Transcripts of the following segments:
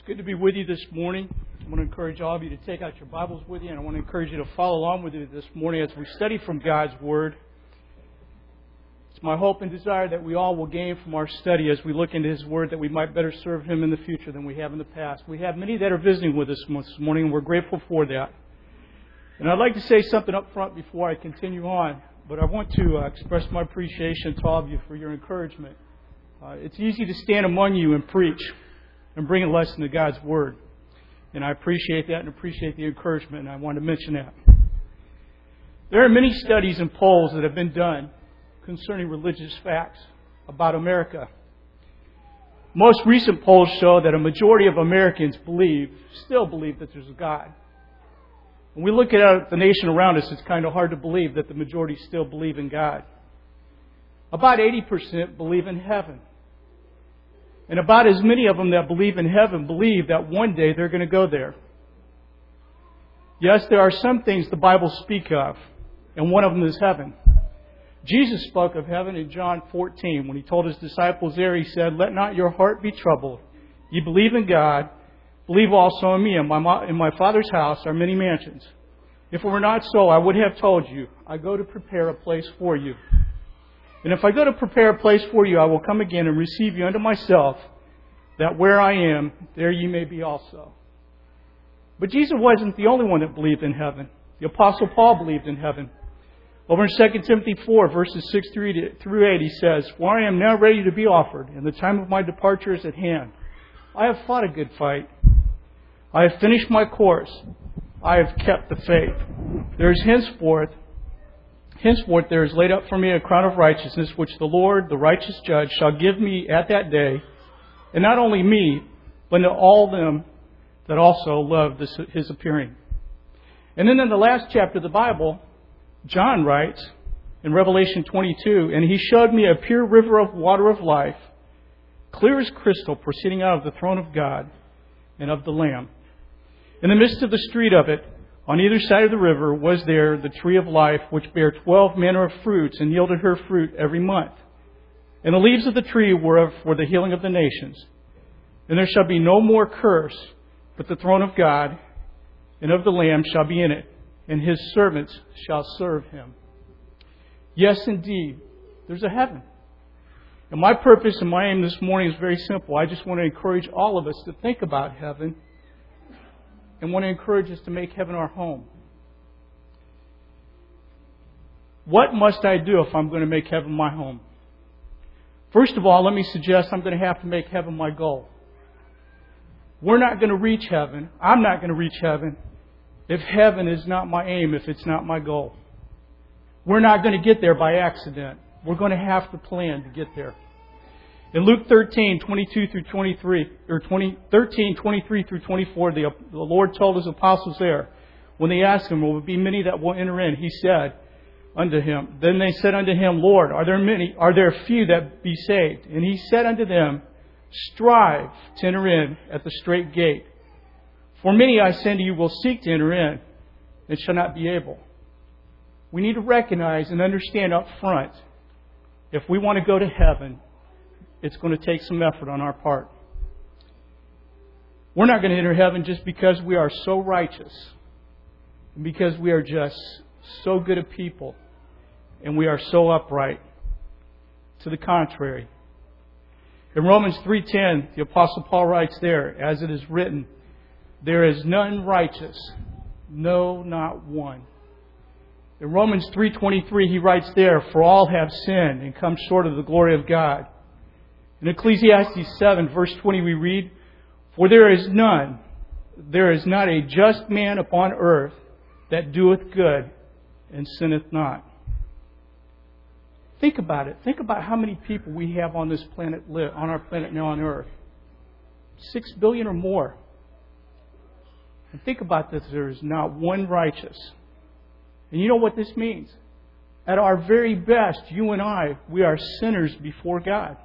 good to be with you this morning. I want to encourage all of you to take out your Bibles with you, and I want to encourage you to follow along with you this morning as we study from God's Word. It's my hope and desire that we all will gain from our study as we look into His Word, that we might better serve Him in the future than we have in the past. We have many that are visiting with us this morning, and we're grateful for that. And I'd like to say something up front before I continue on, but I want to express my appreciation to all of you for your encouragement. It's easy to stand among you and preach and bring a lesson to God's Word. And I appreciate that and appreciate the encouragement, and I want to mention that. There are many studies and polls that have been done concerning religious facts about America. Most recent polls show that a majority of Americans still believe that there's a God. When we look at the nation around us, it's kind of hard to believe that the majority still believe in God. About 80% believe in heaven. And about as many of them that believe in heaven believe that one day they're going to go there. Yes, there are some things the Bible speaks of, and one of them is heaven. Jesus spoke of heaven in John 14. When He told His disciples there, He said, "Let not your heart be troubled. You believe in God, believe also in me. In my Father's house are many mansions. If it were not so, I would have told you, I go to prepare a place for you. And if I go to prepare a place for you, I will come again and receive you unto myself, that where I am, there you may be also." But Jesus wasn't the only one that believed in heaven. The Apostle Paul believed in heaven. Over in 2 Timothy 4, verses 6 through 8, he says, "For I am now ready to be offered, and the time of my departure is at hand. I have fought a good fight. I have finished my course. I have kept the faith. There is henceforth there is laid up for me a crown of righteousness, which the Lord, the righteous judge, shall give me at that day, and not only me, but to all them that also love His appearing." And then in the last chapter of the Bible, John writes in Revelation 22, "And He showed me a pure river of water of life, clear as crystal, proceeding out of the throne of God and of the Lamb. In the midst of the street of it, on either side of the river, was there the tree of life, which bare 12 manner of fruits, and yielded her fruit every month. And the leaves of the tree were for the healing of the nations. And there shall be no more curse, but the throne of God and of the Lamb shall be in it, and His servants shall serve Him." Yes, indeed, there's a heaven. And my purpose and my aim this morning is very simple. I just want to encourage all of us to think about heaven, and want to encourage us to make heaven our home. What must I do if I'm going to make heaven my home? First of all, let me suggest I'm going to have to make heaven my goal. We're not going to reach heaven. I'm not going to reach heaven if heaven is not my aim, if it's not my goal. We're not going to get there by accident. We're going to have to plan to get there. In Luke 13, 22 through 23, or 13, 23 through 24, the Lord told His apostles there, when they asked Him, "Will there be many that will enter in?" He said unto him, then they said unto Him, "Lord, are there few that be saved?" And He said unto them, "Strive to enter in at the strait gate. For many, I say unto you, will seek to enter in, and shall not be able." We need to recognize and understand up front, if we want to go to heaven, it's going to take some effort on our part. We're not going to enter heaven just because we are so righteous, and because we are just so good a people, and we are so upright. To the contrary. In Romans 3:10, the Apostle Paul writes there, "As it is written, there is none righteous, no, not one." In Romans 3:23, he writes there, "For all have sinned and come short of the glory of God." In Ecclesiastes 7, verse 20, we read, "For there is not a just man upon earth that doeth good and sinneth not." Think about it. Think about how many people we have on this planet on our planet now on earth. 6 billion or more. And think about this, there is not one righteous. And you know what this means? At our very best, you and I, we are sinners before God.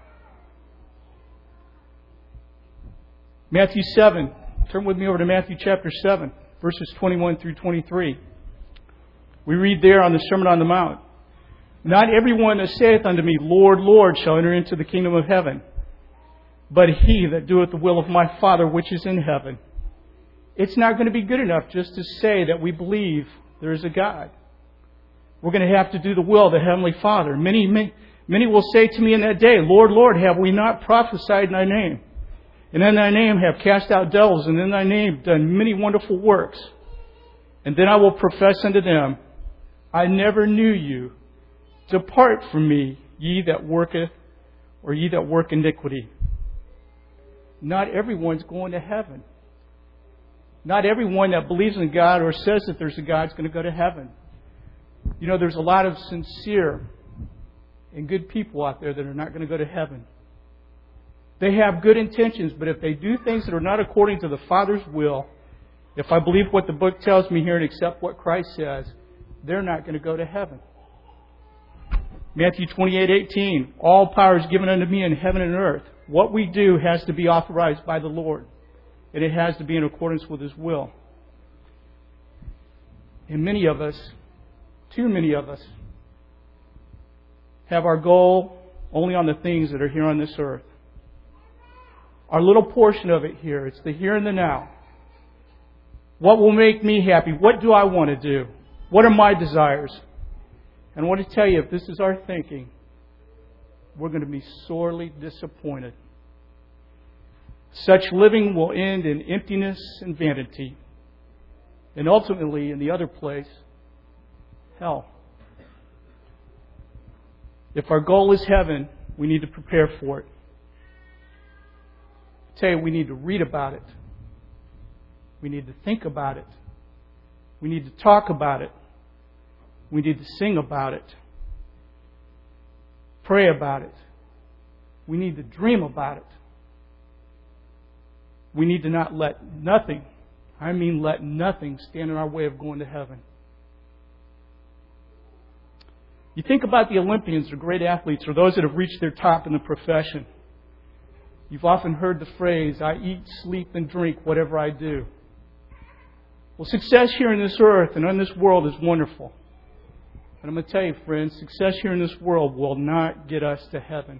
Matthew 7. Turn with me over to Matthew chapter 7, verses 21 through 23. We read there on the Sermon on the Mount, "Not everyone that saith unto me, Lord, Lord, shall enter into the kingdom of heaven, but he that doeth the will of my Father which is in heaven. It's not going to be good enough just to say that we believe there is a God. We're going to have to do the will of the Heavenly Father. Many will say to me in that day, Lord, Lord, have we not prophesied in thy name? And in thy name have cast out devils, and in thy name done many wonderful works. And then I will profess unto them, I never knew you. Depart from me, ye that worketh, or ye that work iniquity. Not everyone's going to heaven. Not everyone that believes in God or says that there's a God is going to go to heaven. You know, there's a lot of sincere and good people out there that are not going to go to heaven. They have good intentions, but if they do things that are not according to the Father's will, if I believe what the book tells me here and accept what Christ says, they're not going to go to heaven. Matthew 28:18, all power is given unto me in heaven and earth. What we do has to be authorized by the Lord, and it has to be in accordance with His will. And many of us, too many of us, have our goal only on the things that are here on this earth. Our little portion of it here, it's the here and the now. What will make me happy? What do I want to do? What are my desires? And I want to tell you, if this is our thinking, we're going to be sorely disappointed. Such living will end in emptiness and vanity. And ultimately, in the other place, hell. If our goal is heaven, we need to prepare for it. I tell you, we need to read about it. We need to think about it. We need to talk about it. We need to sing about it. Pray about it. We need to dream about it. We need to not let nothing, let nothing stand in our way of going to heaven. You think about the Olympians or great athletes or those that have reached their top in the profession. You've often heard the phrase, I eat, sleep, and drink whatever I do. Well, success here in this earth and on this world is wonderful. And I'm going to tell you, friends, success here in this world will not get us to heaven.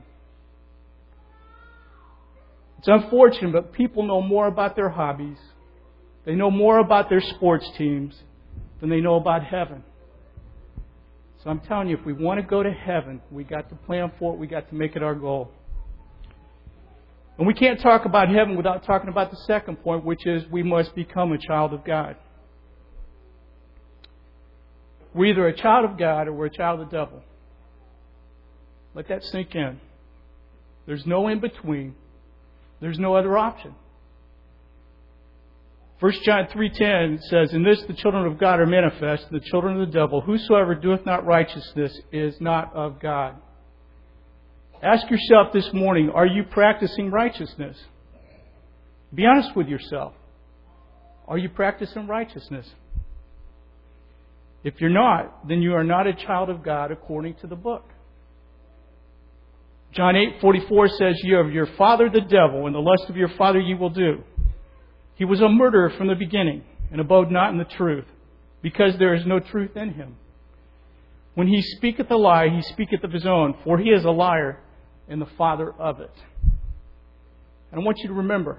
It's unfortunate, but people know more about their hobbies. They know more about their sports teams than they know about heaven. So I'm telling you, if we want to go to heaven, we got to plan for it. We got to make it our goal. And we can't talk about heaven without talking about the second point, which is we must become a child of God. We're either a child of God or we're a child of the devil. Let that sink in. There's no in between. There's no other option. 1 John 3:10 says, in this the children of God are manifest, the children of the devil. Whosoever doeth not righteousness is not of God. Ask yourself this morning, are you practicing righteousness? Be honest with yourself. Are you practicing righteousness? If you're not, then you are not a child of God according to the book. John 8:44 says, you have your father the devil, and the lust of your father you will do. He was a murderer from the beginning, and abode not in the truth, because there is no truth in him. When he speaketh a lie, he speaketh of his own, for he is a liar and the father of it. And I want you to remember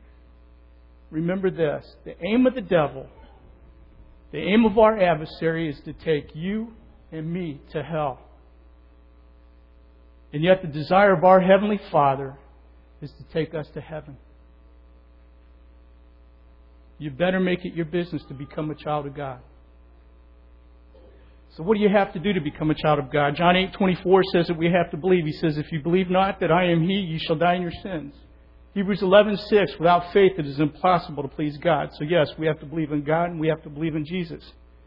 this, the aim of the devil, the aim of our adversary is to take you and me to hell. And yet the desire of our Heavenly Father is to take us to heaven. You better make it your business to become a child of God. So what do you have to do to become a child of God? John 8:24 says that we have to believe. He says, if you believe not that I am He, you shall die in your sins. Hebrews 11:6, without faith it is impossible to please God. So yes, we have to believe in God and we have to believe in Jesus.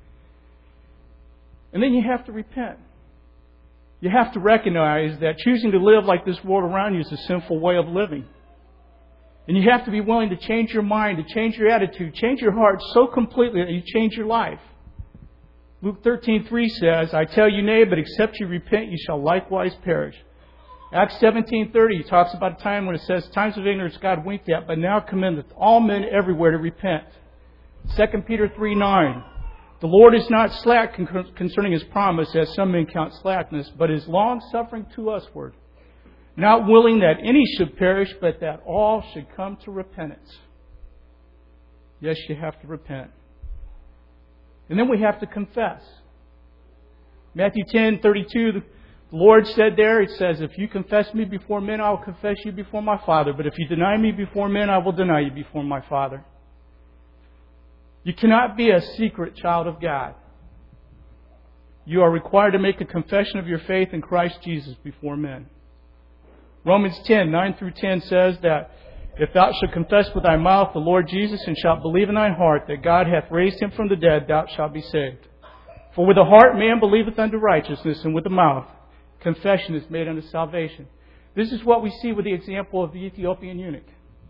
And then you have to repent. You have to recognize that choosing to live like this world around you is a sinful way of living. And you have to be willing to change your mind, to change your attitude, change your heart so completely that you change your life. Luke 13:3 says, I tell you nay, but except you repent, you shall likewise perish. Acts 17:30 talks about a time when it says, times of ignorance God winked at, but now commendeth all men everywhere to repent. 2 Peter 3:9, the Lord is not slack concerning His promise, as some men count slackness, but is long-suffering to usward, not willing that any should perish, but that all should come to repentance. Yes, you have to repent. And then we have to confess. Matthew 10:32, the Lord said there, it says, if you confess me before men, I will confess you before my Father. But if you deny me before men, I will deny you before my Father. You cannot be a secret child of God. You are required to make a confession of your faith in Christ Jesus before men. Romans 10:9-10 says that if thou shalt confess with thy mouth the Lord Jesus and shalt believe in thine heart that God hath raised him from the dead, thou shalt be saved. For with the heart man believeth unto righteousness, and with the mouth confession is made unto salvation. This is what we see with the example of the Ethiopian eunuch.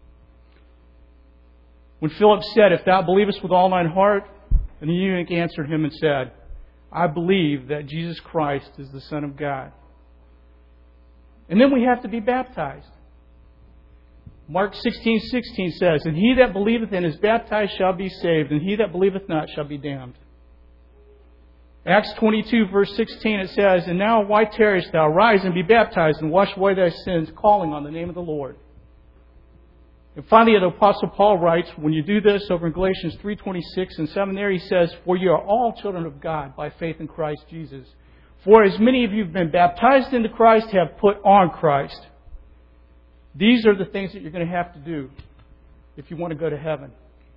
When Philip said, if thou believest with all thine heart, and the eunuch answered him and said, I believe that Jesus Christ is the Son of God. And then we have to be baptized. Mark 16:16 says, and he that believeth and is baptized shall be saved, and he that believeth not shall be damned. Acts 22:16 it says, and now why tarriest thou? Rise and be baptized and wash away thy sins, calling on the name of the Lord. And finally, the Apostle Paul writes, when you do this over in Galatians 3:26 and 7 there, he says, for you are all children of God by faith in Christ Jesus. For as many of you have been baptized into Christ have put on Christ. These are the things that you're going to have to do if you want to go to heaven.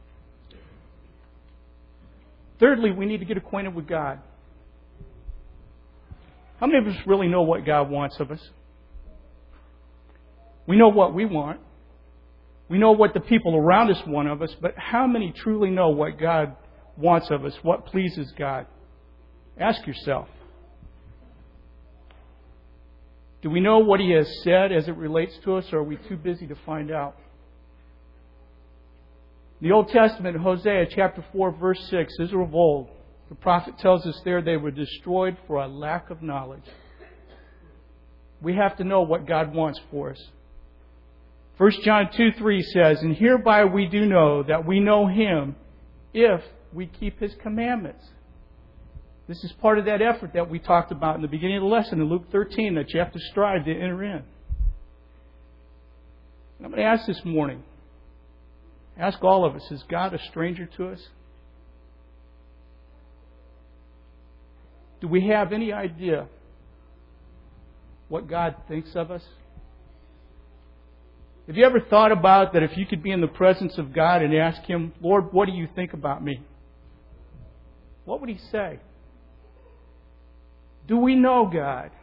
Thirdly, we need to get acquainted with God. How many of us really know what God wants of us? We know what we want. We know what the people around us want of us, but how many truly know what God wants of us, what pleases God? Ask yourself. Do we know what He has said as it relates to us, or are we too busy to find out? In the Old Testament, Hosea chapter 4, verse 6, Israel of old, the prophet tells us there they were destroyed for a lack of knowledge. We have to know what God wants for us. 1 John 2:3 says, and hereby we do know that we know Him if we keep His commandments. This is part of that effort that we talked about in the beginning of the lesson in Luke 13 that you have to strive to enter in. And I'm going to ask this morning, ask all of us, is God a stranger to us? Do we have any idea what God thinks of us? Have you ever thought about that if you could be in the presence of God and ask Him, Lord, what do you think about me? What would He say? Do we know God?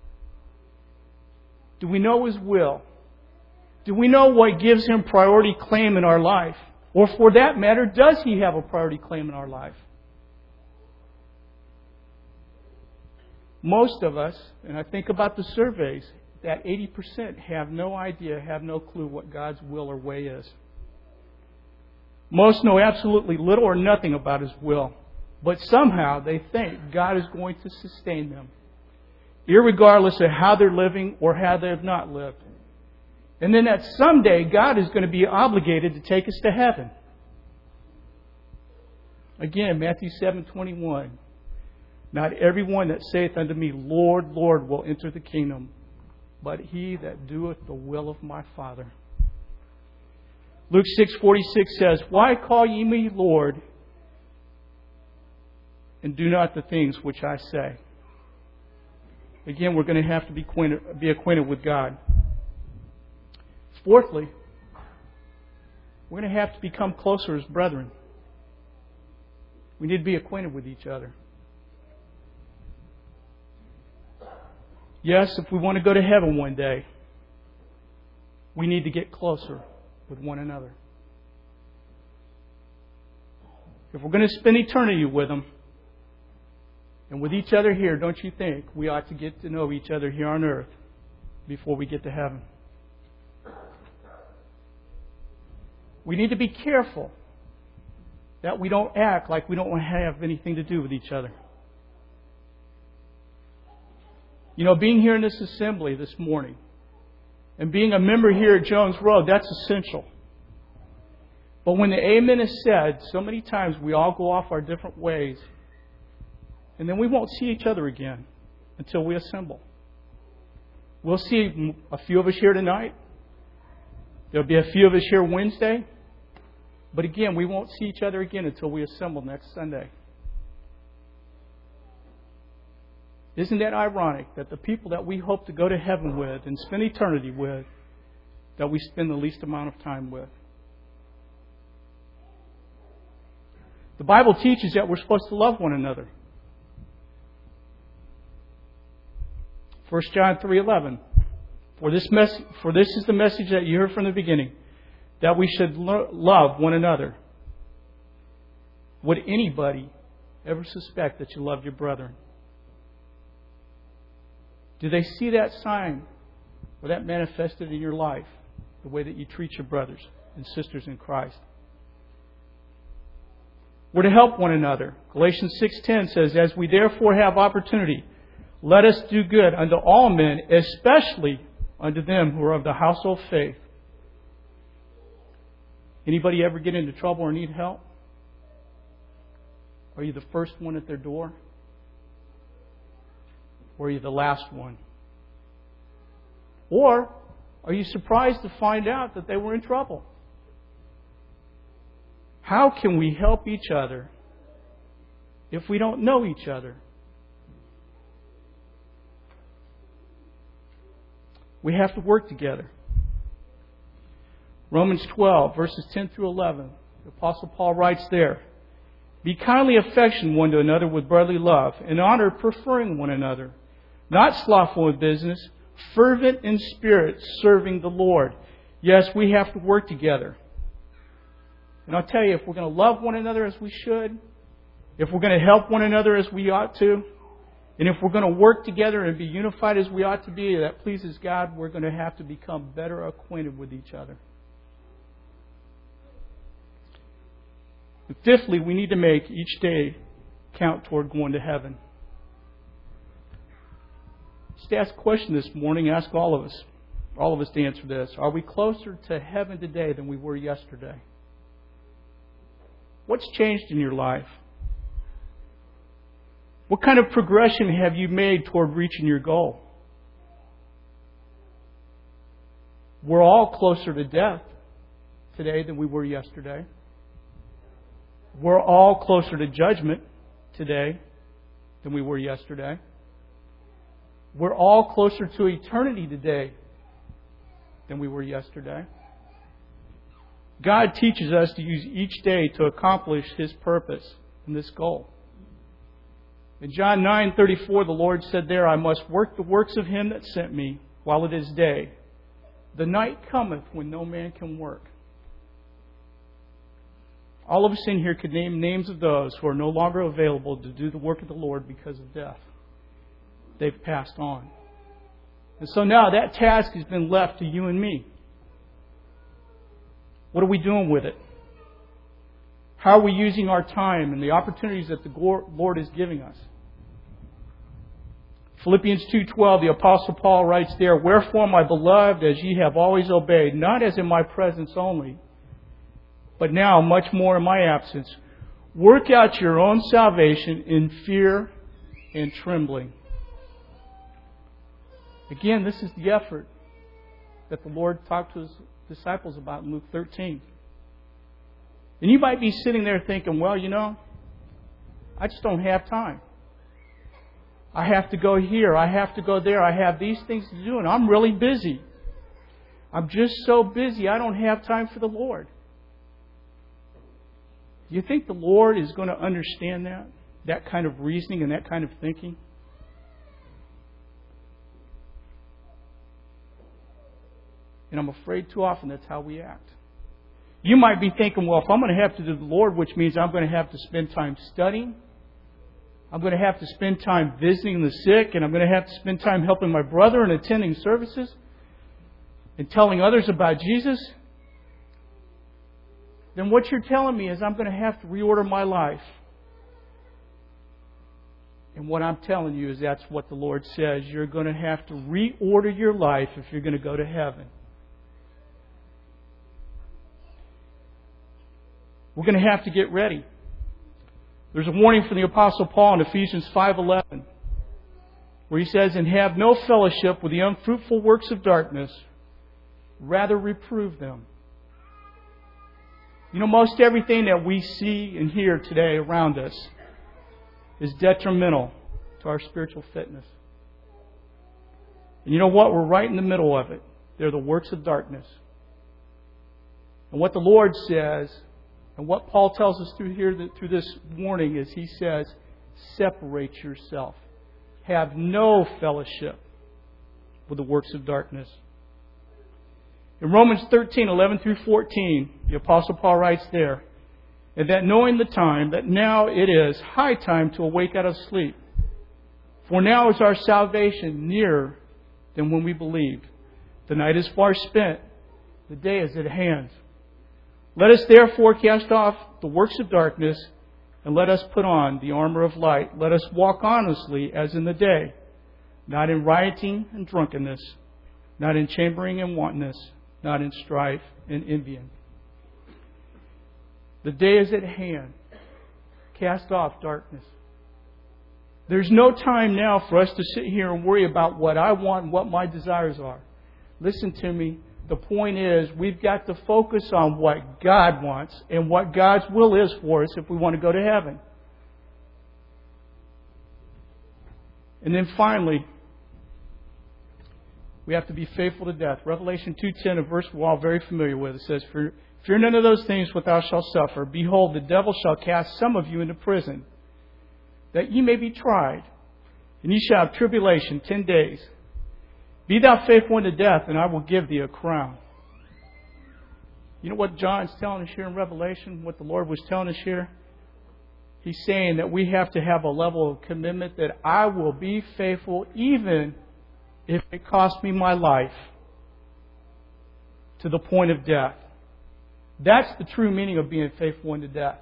Do we know His will? Do we know what gives Him priority claim in our life? Or for that matter, does He have a priority claim in our life? Most of us, and I think about the surveys, that 80% have no idea, have no clue what God's will or way is. Most know absolutely little or nothing about His will. But somehow they think God is going to sustain them, irregardless of how they're living or how they have not lived. And then that someday God is going to be obligated to take us to heaven. Again, Matthew 7:21. Not everyone that saith unto me, Lord, Lord, will enter the kingdom, but he that doeth the will of my Father. Luke 6:46 says, why call ye me Lord, and do not the things which I say? Again, we're going to have to be acquainted with God. Fourthly, we're going to have to become closer as brethren. We need to be acquainted with each other. Yes, if we want to go to heaven one day, we need to get closer with one another. If we're going to spend eternity with Him, and with each other here, don't you think we ought to get to know each other here on earth before we get to heaven? We need to be careful that we don't act like we don't have anything to do with each other. You know, being here in this assembly this morning and being a member here at Jones Road, that's essential. But when the amen is said, so many times we all go off our different ways. And then we won't see each other again until we assemble. We'll see a few of us here tonight. There'll be a few of us here Wednesday. But again, we won't see each other again until we assemble next Sunday. Isn't that ironic that the people that we hope to go to heaven with and spend eternity with, that we spend the least amount of time with? The Bible teaches that we're supposed to love one another. 1 John 3:11. For this is the message that you heard from the beginning, that we should love one another. Would anybody ever suspect that you loved your brethren? Do they see that sign or that manifested in your life, the way that you treat your brothers and sisters in Christ? We're to help one another. Galatians 6:10 says, as we therefore have opportunity, let us do good unto all men, especially unto them who are of the household faith. Anybody ever get into trouble or need help? Are you the first one at their door? Or are you the last one? Or are you surprised to find out that they were in trouble? How can we help each other if we don't know each other? We have to work together. Romans 12, verses 10 through 11. The Apostle Paul writes there, be kindly affectioned one to another with brotherly love, and honor, preferring one another, not slothful with business, fervent in spirit, serving the Lord. Yes, we have to work together. And I'll tell you, if we're going to love one another as we should, if we're going to help one another as we ought to, and if we're going to work together and be unified as we ought to be, that pleases God, we're going to have to become better acquainted with each other. And fifthly, we need to make each day count toward going to heaven. Just ask a question this morning. Ask all of us to answer this. Are we closer to heaven today than we were yesterday? What's changed in your life? What kind of progression have you made toward reaching your goal? We're all closer to death today than we were yesterday. We're all closer to judgment today than we were yesterday. We're all closer to eternity today than we were yesterday. God teaches us to use each day to accomplish His purpose and this goal. In John 9:34, the Lord said there, I must work the works of Him that sent me while it is day. The night cometh when no man can work. All of us in here could name names of those who are no longer available to do the work of the Lord because of death. They've passed on. And so now that task has been left to you and me. What are we doing with it? How are we using our time and the opportunities that the Lord is giving us? Philippians 2:12, the Apostle Paul writes there, wherefore, my beloved, as ye have always obeyed, not as in my presence only, but now much more in my absence, work out your own salvation in fear and trembling. Again, this is the effort that the Lord talked to His disciples about in Luke 13. And you might be sitting there thinking, well, I just don't have time. I have to go here. I have to go there. I have these things to do, and I'm really busy. I'm just so busy, I don't have time for the Lord. Do you think the Lord is going to understand that kind of reasoning and that kind of thinking? And I'm afraid too often that's how we act. You might be thinking, well, if I'm going to have to do the Lord, which means I'm going to have to spend time studying, I'm going to have to spend time visiting the sick, and I'm going to have to spend time helping my brother and attending services and telling others about Jesus, then what you're telling me is I'm going to have to reorder my life. And what I'm telling you is that's what the Lord says. You're going to have to reorder your life if you're going to go to heaven. We're going to have to get ready. There's a warning from the Apostle Paul in Ephesians 5:11. where he says, and have no fellowship with the unfruitful works of darkness, rather reprove them. You know, most everything that we see and hear today around us is detrimental to our spiritual fitness. And you know what? We're right in the middle of it. They're the works of darkness. And what the Lord says, and what Paul tells us through this warning is he says, separate yourself. Have no fellowship with the works of darkness. In Romans 13:11 through 14, the Apostle Paul writes there, and that knowing the time, that now it is high time to awake out of sleep. For now is our salvation nearer than when we believed. The night is far spent, the day is at hand. Let us therefore cast off the works of darkness, and let us put on the armor of light. Let us walk honestly as in the day, not in rioting and drunkenness, not in chambering and wantonness, not in strife and envying. The day is at hand. Cast off darkness. There's no time now for us to sit here and worry about what I want and what my desires are. Listen to me. The point is, we've got to focus on what God wants and what God's will is for us if we want to go to heaven. And then finally, we have to be faithful to death. Revelation 2:10, a verse we're all very familiar with. It says, Fear none of those things which thou shalt suffer. Behold, the devil shall cast some of you into prison, that ye may be tried, and ye shall have tribulation 10 days. Be thou faithful unto death, and I will give thee a crown. You know what John's telling us here in Revelation? What the Lord was telling us here? He's saying that we have to have a level of commitment that I will be faithful even if it costs me my life to the point of death. That's the true meaning of being faithful unto death.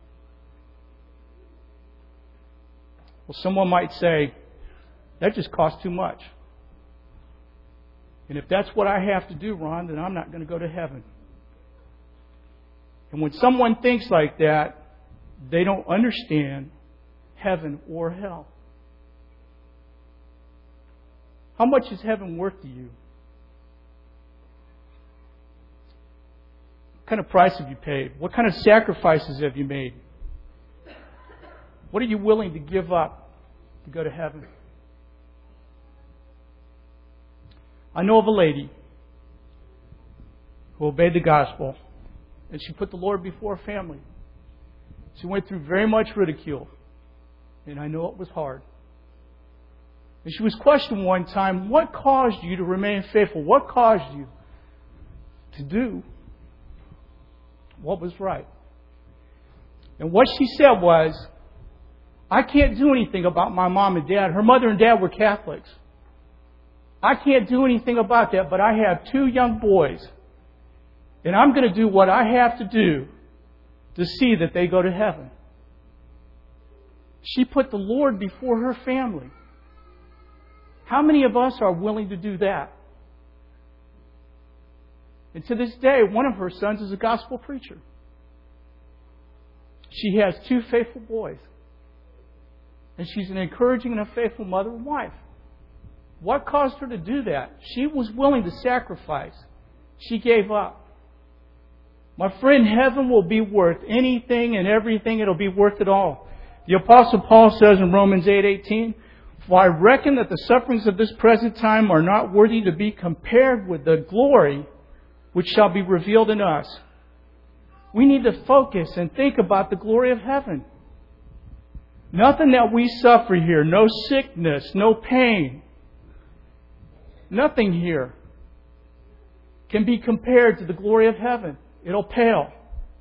Well, someone might say, that just costs too much. And if that's what I have to do, Ron, then I'm not going to go to heaven. And when someone thinks like that, they don't understand heaven or hell. How much is heaven worth to you? What kind of price have you paid? What kind of sacrifices have you made? What are you willing to give up to go to heaven? I know of a lady who obeyed the gospel, and she put the Lord before her family. She went through very much ridicule, and I know it was hard. And she was questioned one time, what caused you to remain faithful? What caused you to do what was right? And what she said was, I can't do anything about my mom and dad. Her mother and dad were Catholics. I can't do anything about that, but I have 2 young boys. And I'm going to do what I have to do to see that they go to heaven. She put the Lord before her family. How many of us are willing to do that? And to this day, one of her sons is a gospel preacher. She has 2 faithful boys. And she's an encouraging and a faithful mother and wife. What caused her to do that? She was willing to sacrifice. She gave up. My friend, heaven will be worth anything and everything. It'll be worth it all. The Apostle Paul says in Romans 8:18, For I reckon that the sufferings of this present time are not worthy to be compared with the glory which shall be revealed in us. We need to focus and think about the glory of heaven. Nothing that we suffer here, no sickness, no pain, nothing here can be compared to the glory of heaven. It'll pale.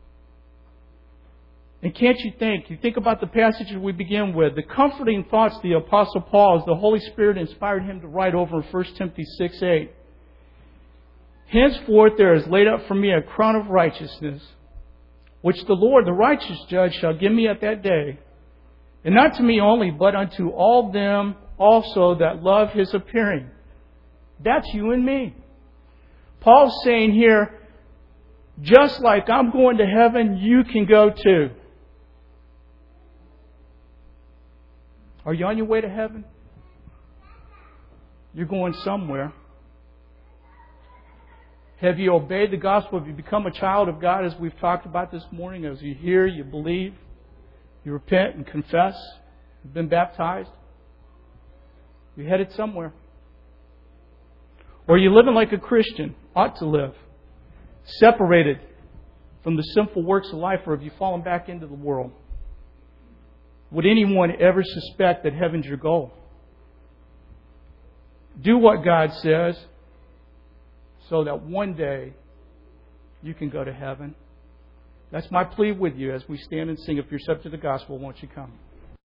And can't you think about the passage that we begin with, the comforting thoughts of the Apostle Paul as the Holy Spirit inspired him to write over in 1 Timothy 6:8. Henceforth there is laid up for me a crown of righteousness, which the Lord, the righteous judge, shall give me at that day. And not to me only, but unto all them also that love His appearing. That's you and me. Paul's saying here, just like I'm going to heaven, you can go too. Are you on your way to heaven? You're going somewhere. Have you obeyed the gospel? Have you become a child of God, as we've talked about this morning? As you hear, you believe, you repent and confess, you've been baptized? You're headed somewhere. Or are you living like a Christian ought to live, separated from the sinful works of life, or have you fallen back into the world? Would anyone ever suspect that heaven's your goal? Do what God says so that one day you can go to heaven. That's my plea with you as we stand and sing. If you're subject to the gospel, won't you come?